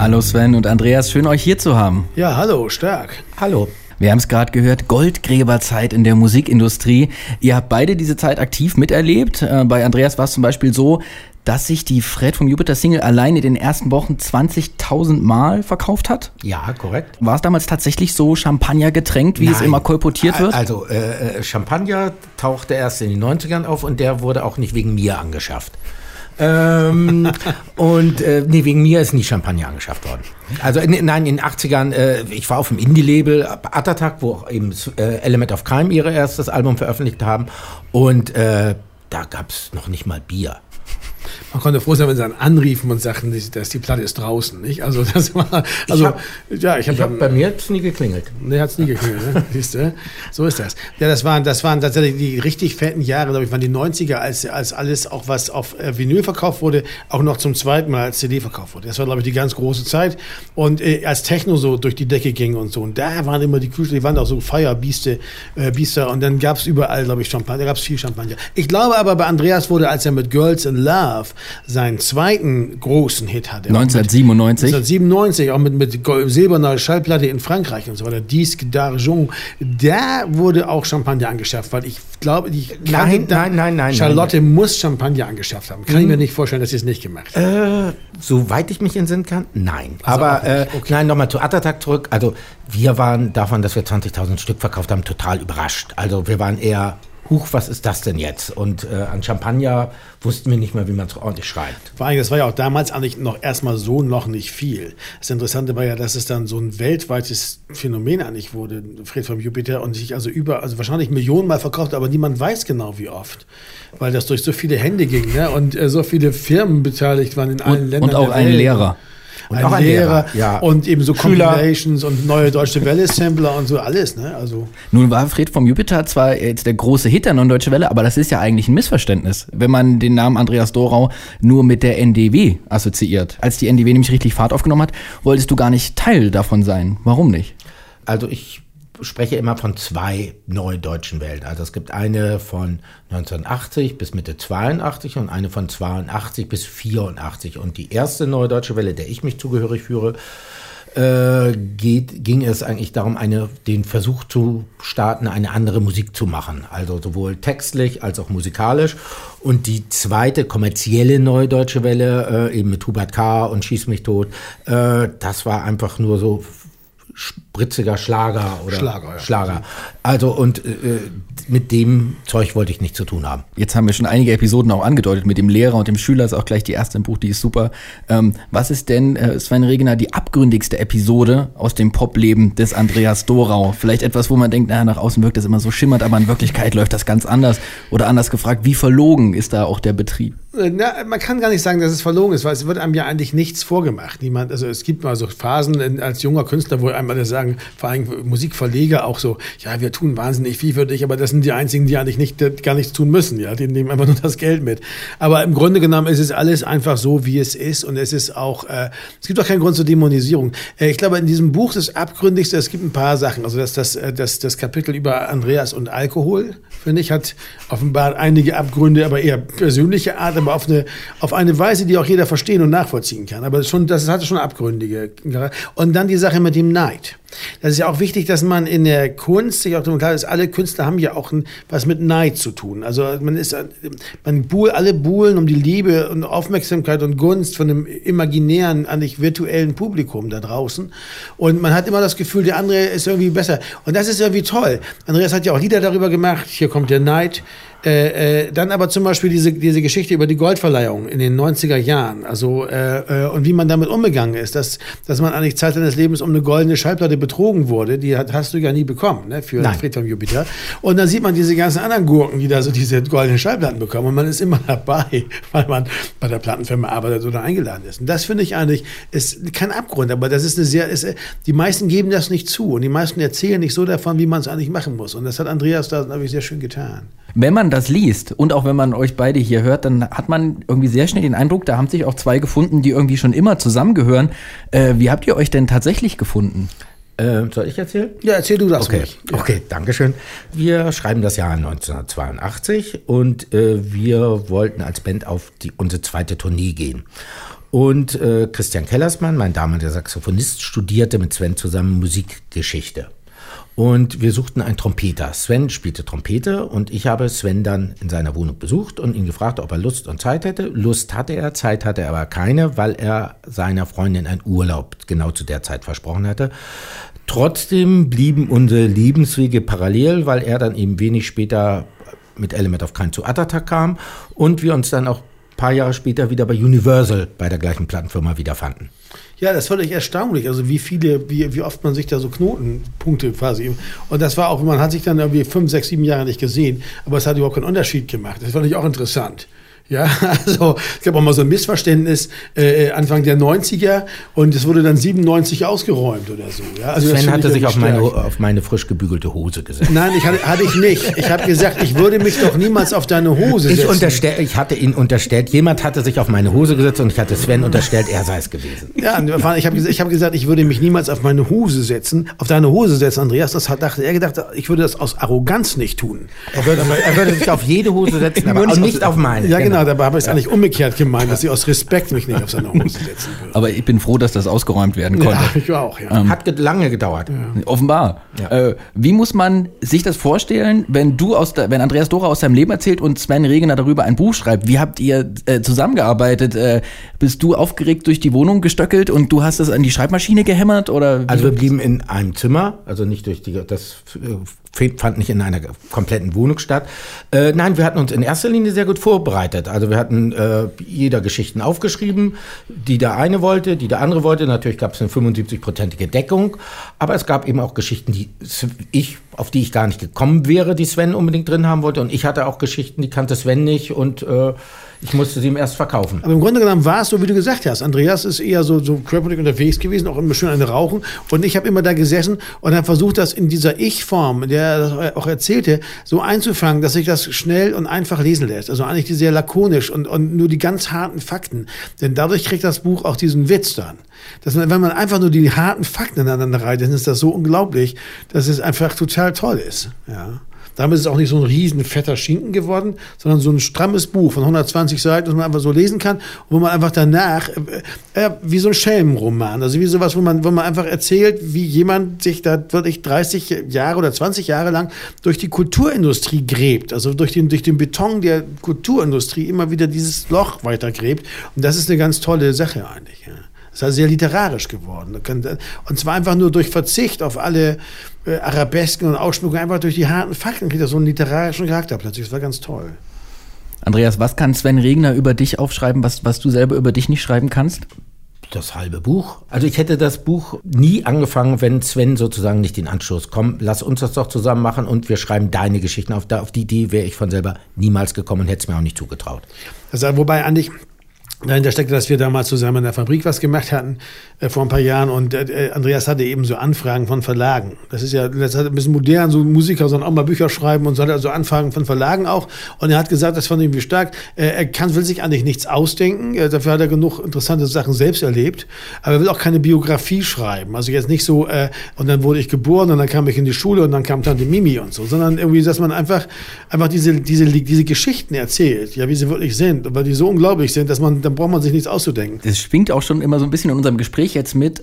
Hallo Sven und Andreas, schön euch hier zu haben. Ja, hallo, stark. Hallo. Wir haben es gerade gehört, Goldgräberzeit in der Musikindustrie. Ihr habt beide diese Zeit aktiv miterlebt. Bei Andreas war es zum Beispiel so, dass sich die Fred vom Jupiter-Single allein in den ersten Wochen 20.000 Mal verkauft hat? Ja, korrekt. War es damals tatsächlich so Champagner getränkt, wie es immer kolportiert wird? Also Champagner tauchte erst in den 90ern auf und der wurde auch nicht wegen mir angeschafft. Wegen mir ist nie Champagner angeschafft worden. Also in den 80ern, ich war auf dem Indie-Label Attatak, wo auch eben Element of Crime ihre erstes Album veröffentlicht haben und da gab es noch nicht mal Bier. Man konnte froh sein, wenn sie dann anriefen und sagten, dass die Platte ist draußen, nicht? Also das war, bei mir hat es nie geklingelt. Nee, hat es nie geklingelt, ne? Siehst du? So ist das. Ja, das waren tatsächlich die richtig fetten Jahre, glaube ich, waren die 90er, als alles auch, was auf Vinyl verkauft wurde, auch noch zum zweiten Mal als CD verkauft wurde. Das war, glaube ich, die ganz große Zeit. Und als Techno so durch die Decke ging und so. Und da waren immer die Küche, die waren auch so Feierbiester. Und dann gab es überall, glaube ich, Champagner. Da gab es viel Champagner. Ich glaube aber, bei Andreas wurde, als er mit Girls in Love seinen zweiten großen Hit hatte. 1997, auch mit silberner Schallplatte in Frankreich und so weiter. Disque d'Argent. Da wurde auch Champagner angeschafft, weil ich glaube, Nein. Charlotte muss Champagner angeschafft haben. Kann ich mir nicht vorstellen, dass sie es nicht gemacht hat. Soweit ich mich entsinnen kann, nein. Also aber nein, nochmal zu Attatak zurück. Also wir waren davon, dass wir 20.000 Stück verkauft haben, total überrascht. Also wir waren eher, huch, was ist das denn jetzt? Und an Champagner wussten wir nicht mehr, wie man es ordentlich schreibt. Vor allem, das war ja auch damals eigentlich noch erstmal so noch nicht viel. Das Interessante war ja, dass es dann so ein weltweites Phänomen eigentlich wurde, Fred vom Jupiter, und sich also wahrscheinlich Millionen Mal verkauft, aber niemand weiß genau, wie oft. Weil das durch so viele Hände ging, ne? Und so viele Firmen beteiligt waren in allen Ländern. Und auch ein Lehrer. Ein Lehrer, ja. Und eben so Compilations und neue Deutsche Welle-Sampler und so alles, ne? Also. Nun war Fred vom Jupiter zwar jetzt der große Hit der Neuen Deutsche Welle, aber das ist ja eigentlich ein Missverständnis, wenn man den Namen Andreas Dorau nur mit der NDW assoziiert. Als die NDW nämlich richtig Fahrt aufgenommen hat, wolltest du gar nicht Teil davon sein. Warum nicht? Also ich spreche immer von zwei neudeutschen Wellen. Also es gibt eine von 1980 bis Mitte 82 und eine von 82 bis 84. Und die erste Neue Deutsche Welle, der ich mich zugehörig führe, ging es eigentlich darum, den Versuch zu starten, eine andere Musik zu machen. Also sowohl textlich als auch musikalisch. Und die zweite kommerzielle Neue Deutsche Welle, eben mit Hubert K. und Schieß mich tot, das war einfach nur so spritziger Schlager oder Schlager. Also und mit dem Zeug wollte ich nichts zu tun haben. Jetzt haben wir schon einige Episoden auch angedeutet. Mit dem Lehrer und dem Schüler ist auch gleich die erste im Buch, die ist super. Was ist denn, Sven Regener, die abgründigste Episode aus dem Popleben des Andreas Dorau? Vielleicht etwas, wo man denkt, nach außen wirkt das immer so schimmernd, aber in Wirklichkeit läuft das ganz anders. Oder anders gefragt, wie verlogen ist da auch der Betrieb? Na, man kann gar nicht sagen, dass es verlogen ist, weil es wird einem ja eigentlich nichts vorgemacht. Also es gibt mal so Phasen als junger Künstler, wo einem alle sagen, vor allem Musikverleger auch so, ja, wir tun wahnsinnig viel für dich, aber das sind die einzigen, die eigentlich gar nichts tun müssen, ja, die nehmen einfach nur das Geld mit. Aber im Grunde genommen ist es alles einfach so, wie es ist, und es ist auch, es gibt auch keinen Grund zur Dämonisierung. Ich glaube, in diesem Buch das Abgründigste, es gibt ein paar Sachen, also das Kapitel über Andreas und Alkohol, finde ich, hat offenbar einige Abgründe, aber eher persönliche Art, aber auf eine Weise, die auch jeder verstehen und nachvollziehen kann. Aber das hatte schon abgründige. Und dann die Sache mit dem Neid. Das ist ja auch wichtig, dass man in der Kunst sich auch klar ist, alle Künstler haben ja auch was mit Neid zu tun. Also alle buhlen um die Liebe und Aufmerksamkeit und Gunst von einem imaginären, eigentlich virtuellen Publikum da draußen. Und man hat immer das Gefühl, der andere ist irgendwie besser. Und das ist irgendwie toll. Andreas hat ja auch Lieder darüber gemacht. Hier kommt der Neid. Dann aber zum Beispiel diese Geschichte über die Goldverleihung in den 90er Jahren, also und wie man damit umgegangen ist, dass man eigentlich Zeit seines Lebens um eine goldene Schallplatte betrogen wurde, die hast du ja nie bekommen, ne, für Fred vom Jupiter. Und dann sieht man diese ganzen anderen Gurken, die da so diese goldenen Schallplatten bekommen, und man ist immer dabei, weil man bei der Plattenfirma arbeitet oder eingeladen ist. Und das finde ich eigentlich, ist kein Abgrund, aber das ist die meisten geben das nicht zu, und die meisten erzählen nicht so davon, wie man es eigentlich machen muss. Und das hat Andreas da, glaube ich, sehr schön getan. Wenn man das liest und auch wenn man euch beide hier hört, dann hat man irgendwie sehr schnell den Eindruck, da haben sich auch zwei gefunden, die irgendwie schon immer zusammengehören. Wie habt ihr euch denn tatsächlich gefunden? Soll ich erzählen? Ja, erzähl du das okay. ruhig. Okay, danke schön. Wir schreiben das Jahr 1982 und wir wollten als Band auf unsere zweite Tournee gehen. Und Christian Kellersmann, mein damaliger Saxophonist, studierte mit Sven zusammen Musikgeschichte. Und wir suchten einen Trompeter. Sven spielte Trompete und ich habe Sven dann in seiner Wohnung besucht und ihn gefragt, ob er Lust und Zeit hätte. Lust hatte er, Zeit hatte er aber keine, weil er seiner Freundin einen Urlaub genau zu der Zeit versprochen hatte. Trotzdem blieben unsere Lebenswege parallel, weil er dann eben wenig später mit Element of Kind zu Art Attack kam und wir uns dann auch ein paar Jahre später wieder bei Universal bei der gleichen Plattenfirma wiederfanden. Ja, das fand ich erstaunlich, also wie oft man sich da so Knotenpunkte quasi, und das war auch, man hat sich dann irgendwie 5, 6, 7 Jahre nicht gesehen, aber es hat überhaupt keinen Unterschied gemacht, das fand ich auch interessant. Ja, also es gab auch mal so ein Missverständnis Anfang der 90er und es wurde dann 97 ausgeräumt oder so. Ja, also Sven hatte sich auf meine frisch gebügelte Hose gesetzt. Nein, hatte ich nicht. Ich habe gesagt, ich würde mich doch niemals auf deine Hose setzen. Ich hatte ihn unterstellt, jemand hatte sich auf meine Hose gesetzt und ich hatte Sven unterstellt, er sei es gewesen. Ja, ich habe gesagt, ich würde mich niemals auf meine Hose setzen, auf deine Hose setzen, Andreas. Das dachte er gedacht, ich würde das aus Arroganz nicht tun. Er würde sich auf jede Hose setzen, aber auch nicht auf meine. Ja, genau. Dabei habe ich es eigentlich umgekehrt gemeint, dass ich aus Respekt mich nicht auf seine Hose setzen würde. Aber ich bin froh, dass das ausgeräumt werden konnte. Ja, ich auch, ja. Hat lange gedauert. Ja. Offenbar. Ja. Wie muss man sich das vorstellen, wenn Andreas Dora aus seinem Leben erzählt und Sven Regener darüber ein Buch schreibt? Wie habt ihr zusammengearbeitet? Bist du aufgeregt durch die Wohnung gestöckelt und du hast das an die Schreibmaschine gehämmert? Oder also wir blieben in einem Zimmer, also nicht das fand nicht in einer kompletten Wohnung statt. Nein, wir hatten uns in erster Linie sehr gut vorbereitet. Also wir hatten jeder Geschichten aufgeschrieben, die der eine wollte, die der andere wollte. Natürlich gab es eine 75-prozentige Deckung, aber es gab eben auch Geschichten, auf die ich gar nicht gekommen wäre, die Sven unbedingt drin haben wollte. Und ich hatte auch Geschichten, die kannte Sven nicht und ich musste sie ihm erst verkaufen. Aber im Grunde genommen war es so, wie du gesagt hast. Andreas ist eher so körperlich unterwegs gewesen, auch immer schön eine Rauchen. Und ich habe immer da gesessen und habe versucht, das in dieser Ich-Form, der er auch erzählte, so einzufangen, dass sich das schnell und einfach lesen lässt. Also eigentlich sehr lakonisch und nur die ganz harten Fakten. Denn dadurch kriegt das Buch auch diesen Witz dann. Wenn man einfach nur die harten Fakten ineinander reiht, dann ist das so unglaublich, dass es einfach total toll ist. Ja. Damit ist es auch nicht so ein riesen fetter Schinken geworden, sondern so ein strammes Buch von 120 Seiten, das man einfach so lesen kann, wo man einfach danach, wie so ein Schelmenroman, also wie sowas, wo man einfach erzählt, wie jemand sich da wirklich 30 Jahre oder 20 Jahre lang durch die Kulturindustrie gräbt, also durch den Beton der Kulturindustrie immer wieder dieses Loch weitergräbt. Und das ist eine ganz tolle Sache eigentlich, ja. Das ist also sehr literarisch geworden. Und zwar einfach nur durch Verzicht auf alle Arabesken und Ausschmückungen, einfach durch die harten Fakten kriegt er so einen literarischen Charakter plötzlich. Das war ganz toll. Andreas, was kann Sven Regener über dich aufschreiben, was du selber über dich nicht schreiben kannst? Das halbe Buch. Also ich hätte das Buch nie angefangen, wenn Sven sozusagen nicht den Anstoß kommt. Lass uns das doch zusammen machen und wir schreiben deine Geschichten. Auf die Idee wäre ich von selber niemals gekommen und hätte es mir auch nicht zugetraut. Also, wobei eigentlich dahinter steckte, dass wir damals zusammen in der Fabrik was gemacht hatten, vor ein paar Jahren, und Andreas hatte eben so Anfragen von Verlagen. Das ist ein bisschen modern, so Musiker sollen auch mal Bücher schreiben und so hat er so Anfragen von Verlagen auch. Und er hat gesagt, das fand ich irgendwie stark, will sich eigentlich nichts ausdenken, dafür hat er genug interessante Sachen selbst erlebt, aber er will auch keine Biografie schreiben. Also jetzt nicht so, und dann wurde ich geboren und dann kam ich in die Schule und dann kam Tante Mimi und so, sondern irgendwie, dass man einfach diese Geschichten erzählt, ja, wie sie wirklich sind, weil die so unglaublich sind, dass dann braucht man sich nichts auszudenken. Das schwingt auch schon immer so ein bisschen in unserem Gespräch jetzt mit,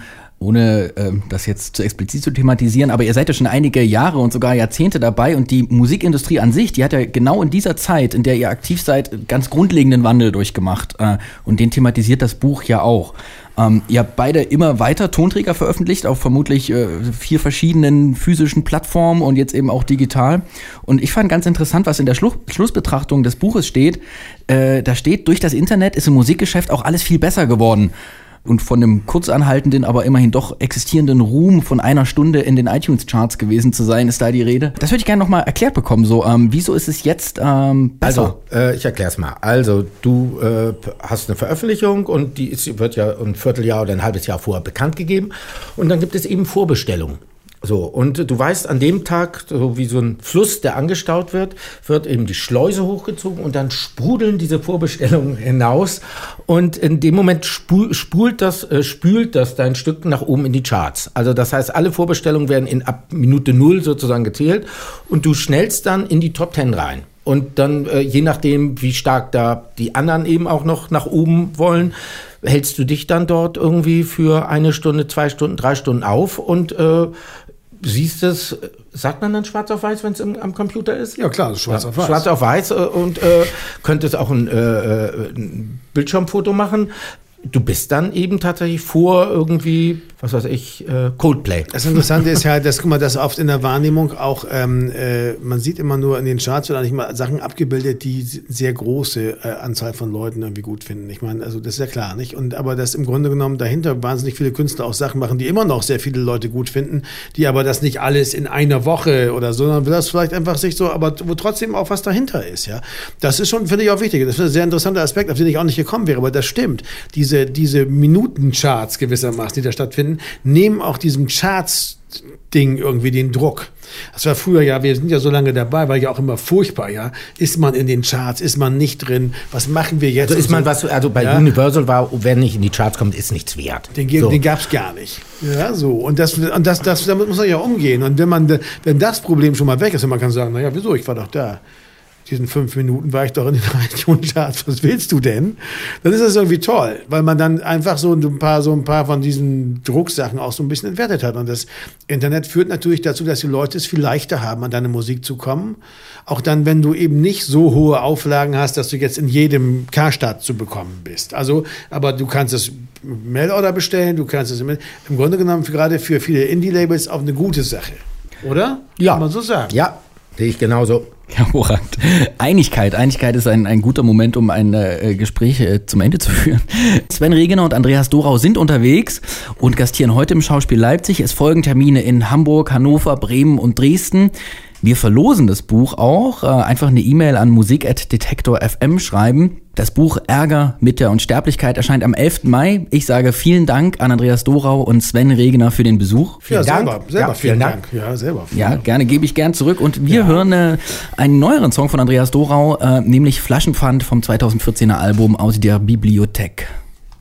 ohne das jetzt zu explizit zu thematisieren, aber ihr seid ja schon einige Jahre und sogar Jahrzehnte dabei und die Musikindustrie an sich, die hat ja genau in dieser Zeit, in der ihr aktiv seid, ganz grundlegenden Wandel durchgemacht und den thematisiert das Buch ja auch. Ihr habt beide immer weiter Tonträger veröffentlicht, auf vermutlich 4 verschiedenen physischen Plattformen und jetzt eben auch digital. Und ich fand ganz interessant, was in der Schlussbetrachtung des Buches steht. Da steht, durch das Internet ist im Musikgeschäft auch alles viel besser geworden. Und von einem kurzanhaltenden, aber immerhin doch existierenden Ruhm von 1 Stunde in den iTunes-Charts gewesen zu sein, ist da die Rede. Das würde ich gerne nochmal erklärt bekommen. So, wieso ist es jetzt besser? Also, ich erkläre es mal. Also, du hast eine Veröffentlichung und die wird ja ein Vierteljahr oder ein halbes Jahr vorher bekannt gegeben. Und dann gibt es eben Vorbestellungen. So, und du weißt, an dem Tag, so wie so ein Fluss, der angestaut wird eben die Schleuse hochgezogen und dann sprudeln diese Vorbestellungen hinaus und in dem Moment spült das dein Stück nach oben in die Charts. Also das heißt, alle Vorbestellungen werden ab Minute 0 sozusagen gezählt und du schnellst dann in die Top 10 rein. Und dann, je nachdem, wie stark da die anderen eben auch noch nach oben wollen, hältst du dich dann dort irgendwie für 1 Stunde, 2 Stunden, 3 Stunden auf und siehst es, sagt man dann schwarz auf weiß, wenn es am Computer ist? Ja klar, schwarz auf weiß. Schwarz auf weiß und könntest auch ein Bildschirmfoto machen. Du bist dann eben tatsächlich vor irgendwie, was weiß ich, Coldplay. Das Interessante ist ja, dass, guck mal, das oft in der Wahrnehmung auch, man sieht immer nur in den Charts oder nicht mal Sachen abgebildet, die sehr große Anzahl von Leuten irgendwie gut finden. Ich meine, also das ist ja klar, nicht? Aber dass im Grunde genommen dahinter wahnsinnig viele Künstler auch Sachen machen, die immer noch sehr viele Leute gut finden, die aber das nicht alles in einer Woche oder so, sondern das vielleicht einfach sich so, aber wo trotzdem auch was dahinter ist, ja. Das ist schon, finde ich, auch wichtig. Das ist ein sehr interessanter Aspekt, auf den ich auch nicht gekommen wäre, aber das stimmt. Diese Minutencharts gewissermaßen, die da stattfinden, nehmen auch diesem Charts-Ding irgendwie den Druck. Das war früher ja, wir sind ja so lange dabei, war ja auch immer furchtbar, ja. Ist man in den Charts, ist man nicht drin, was machen wir jetzt? Also ist man also bei Universal war, wer nicht in die Charts kommt, ist nichts wert. Den gab's gar nicht. Ja, so. Und damit muss man ja umgehen. Und wenn das Problem schon mal weg ist und man kann sagen, naja, wieso, ich war doch da. Diesen 5 Minuten war ich doch in den iTunes-Charts, was willst du denn? Dann ist das irgendwie toll, weil man dann einfach so ein paar von diesen Drucksachen auch so ein bisschen entwertet hat. Und das Internet führt natürlich dazu, dass die Leute es viel leichter haben, an deine Musik zu kommen. Auch dann, wenn du eben nicht so hohe Auflagen hast, dass du jetzt in jedem Karstadt zu bekommen bist. Also, aber du kannst es Mail-Order bestellen, du kannst es im Grunde genommen gerade für viele Indie-Labels auch eine gute Sache. Oder? Ja. Kann man so sagen. Ja, sehe ich genauso. Hervorragend. Einigkeit ist ein guter Moment, um ein Gespräch zum Ende zu führen. Sven Regener und Andreas Dorau sind unterwegs und gastieren heute im Schauspiel Leipzig. Es folgen Termine in Hamburg, Hannover, Bremen und Dresden. Wir verlosen das Buch auch. Einfach eine E-Mail an musik@detektor.fm schreiben. Das Buch Ärger mit der Unsterblichkeit erscheint am 11. Mai. Ich sage vielen Dank an Andreas Dorau und Sven Regener für den Besuch. Vielen Dank. Selber vielen Dank. Ja, selber. Ja, gerne, gebe ich gern zurück. Und wir hören einen neueren Song von Andreas Dorau, nämlich Flaschenpfand vom 2014er Album Aus der Bibliothek.